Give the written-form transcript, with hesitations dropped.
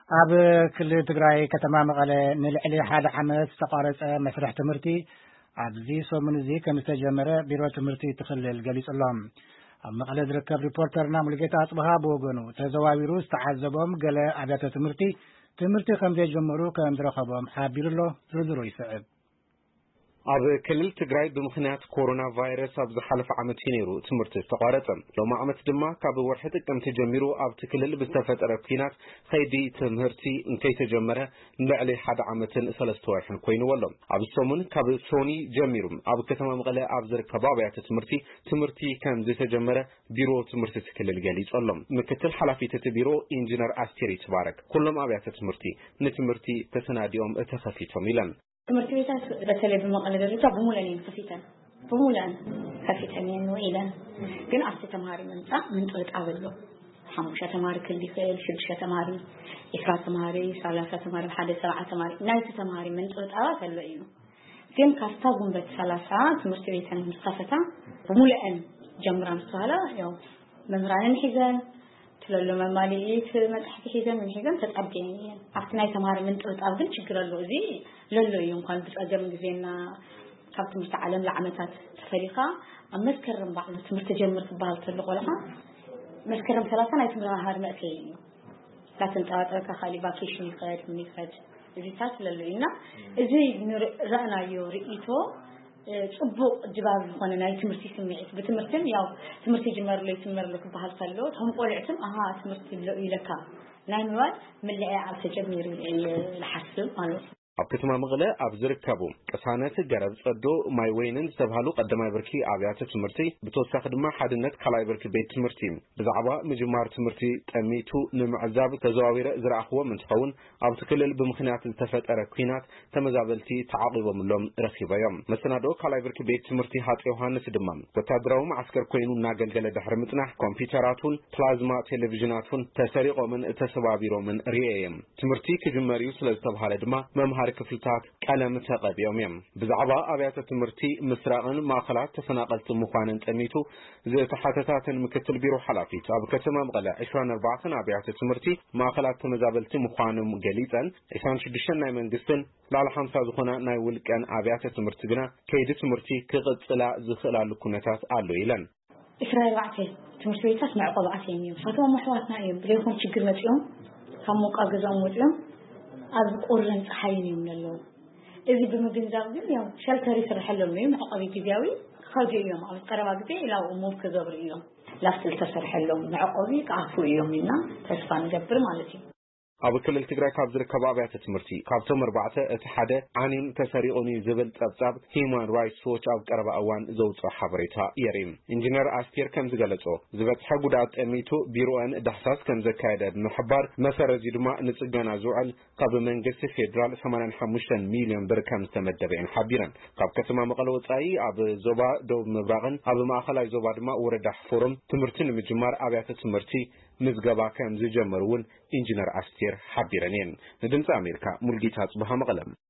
ኣብ ክልል ትግራይ ከተማ መቐለ ንልዕሊ 1 ዓመት ዝተቋረጸ መስርሕ ትምህርቲ ኣብዚ ሰሙን እዚ ከም ዝተጀመረ ቢሮ ትምህርቲ ትኽልል ገሊጹሎም። ኣብ መቐለ ዝርከብ ሪፖርተርና ሙሉጌታ ኣጽብሃ ብወገኑ ተዘዋዊሩ ዝተዓዘቦም ገለ ኣብያተ ትምህርቲ ከም ዘይጀመሩ ከም ዝረኸቦም ሓቢሩሎ ዝርዝሩ ይስዕብ። ኣብ ክልል ትግራይ ብምኽንያት ኮሮና ቫይረስ ኣብ ዝሓለፈ ዓመት ነይሩ ትምህርቲ ዝተቋረጸ ሎማ ዓመት ድማ ካብ ወርሒ ጥቅምቲ ጀሚሩ ኣብ ክልል ብዝተፈጠረ ኩናት ከይዲ ትምህርቲ እንከይተጀመረ ንልዕሊ 1 ዓመትን 3 ወርሕን ኮይኑወሎ ኣብ ሰሙን ካብ ሶኒ ጀሚሩ ኣብ ከተማ መቐለ ኣብ ዝርከቡ ኣብያተ ትምህርቲ ከም ዝተጀመረ ቢሮ ትምህርቲ ትክልል ገሊጹሎም። ምክትል ሓላፊት እቲ ቢሮ ኢንጂነር አስቴር ይትባረክ ኩሎም ኣብያተ ትምህርቲ ንትምህርቲ ተሰናዲኦም ተኸፊቶም ኢለን ትምህርት ቤታት በተለይ በመቀለ ደረጃ በሙላን ከፊተን ወይለን ግን አስተ ተማሪ መምጣ ምን ጥልቅ አበሎ 5 ተማሪ ክል ይፈል 6 ተማሪ 10 ተማሪ 30 ተማሪ 7 ተማሪ ናይ ተማሪ ምን ጥልቅ አበሎ እዩ ግን ካስታ ጉንበት 30 ትምህርት ቤትን ምስተፈታ በሙላን ጀምራን ሰዋላ ያው መምራንን ሒዘን ስለሎ መማሊት መጽሐፍ ሒዘን ምን ሒዘን ተጣብቀኝ አፍትናይ ተማሪ ምን ጥልቅ አብል ችግር አለው እዚ ለሎ እንኳን በጸገም ጊዜና ካብ ትምህርት ዓለም ለዓመታት ተፈሪኻ ኣብ መስከረም ባዕሉ ትምህርት ጀምር ትባል ተልቆለኻ መስከረም 30 ናይ ትምህርት ሃር መጥተይ እዩ ላተንጣጣካ ካሊ ቫኬሽን ይኸድ ምን ይኸድ እዚ ታስለለይና እዚ ረአናዮ ርኢቶ ጽቡቅ ጅባብ ሆነ ናይ ትምህርት ስምዒት በትምህርትም ያው ትምህርት ጀመርለክ ባህል ተሎ ተም ቆልዕትም አሃ ትምህርት ይለካ ናይ ምዋል ምልዒ ኣብ ተጀሚሩ ለሐስብ ማለት ኣብ ከተማ መቐለ ኣብ ዝርከቡ ቅሳነት ገረብ ጸዶ ማይ ወይንን ዝተባሃሉ ቀዳማይ ብርኪ ኣብያተ ትምህርቲ ብተወሳኺ ድማ ሓድነት ካልኣይ ብርኪ ቤት ትምህርቲ ብዛዕባ ምጅማር ትምህርቲ ጠሚቱ ንምዕዛብ ተዘዋዊረ ዝረኣኽዎም እንትኸውን ኣብ ክልል ብምኽንያት ዝተፈጠረ ኩናት ተመዛበልቲ ተዓቂቦምሎም ረኺቦም መሰናዶ ካልኣይ ብርኪ ቤት ትምህርቲ ሃፀይ ዮሃንስ ድማ ወታደራዊ ማዕስከር ኮይኑ እናገልገለ ድሕሪ ምጽናሕ ኮምፒውተራቱን ፕላዝማ ቴሌቪዥናቱን ተሰሪቆምን ተሰባቢሮምን ርኤዮም ትምህርቲ ክጅመር እዩ ስለዝተባሃለ ድማ መምሃር ክፍልታት ቀለም ተቀቢዮም ብዛዕባ ኣብያተ ትምህርቲ ምስራቅን ማእከላት ተፈናቀልቲ ምዃንን ጠሚቱ ዝተሓተታትን ምክትል ቢሮ ሓላፊት ኣብ ከተማ መቐለ 24 ኣብያተ ትምህርቲ ማእከላት ተመዛበልቲ ምዃኖም ገሊጸን 26 ናይ መንግስትን ላዕሊ 50 ዝኾነ ናይ ውልቀን ኣብያተ ትምህርቲ ግና ከይዲ ትምህርቲ ክቅጽላ ዝኽእላሉ ኩነታት ኣሎ ኢለን እስራኤል ትምህርት ቤታት ማዕቆባት እዮም ፈቶም መሕዋትና እዮም ብለይኩም ችግር መጽኦም ካብ ሞቃ ገዛም ወጥዮም ኣብ ቁርን ፀሐይን ይምነለው እዚ ብምግንዛብ ግን ያው ሸልተር ይስርሐሎም ነው ማዕቀቢ ጊዜያዊ ከጂዮም ኣብ ቀረባ ጊዜ ኢላው ሞብ ከገብር እዮም ላፍትል ተሰርሐሎም ማዕቀቢ ቃፉ እዮምና ተስፋ ንገብር ማለት እዩ ኣብ ክልል ትግራይ ካብ ዝርከቡ ኣብያተ ትምህርቲ ካብቶም 4 እቲ ሓደ ዓኒም ተሰሪቑኒ ዝብል ጸብጻብ ሂውማን ራይትስ ዎች ኣብ ቀረባ እዋን ዘውፅኦ ሓበሬታ የርኢ ኢንጂነር አስቴር ከም ዝገለጾ ዝበጽሐ ጉዳት ጠሚቱ ቢሮን ዳሕሳስ ከም ዘካየደ ምሕባር መሰረዚ ድማ ንጽገና ዝውዕል ካብ መንግስቲ ፌደራል 85 ሚሊዮን ብር ከም ዝተመደበ ሓቢረን ካብ ከተማ መቐለ ወጻኢ ኣብ ዞባ ደቡብ ምብራቕን ኣብ ማእከላይ ዞባ ድማ ወረዳ ፎረም ትምህርቲ ንምጅማር ኣብያተ ትምህርቲ ምዝገባ ከም ዝጀመሩን ኢንጂነር አስቴር ሓቢረን ንድምፂ ኣሜሪካ ሙሉጌታ ኣጽብሃ መቐለም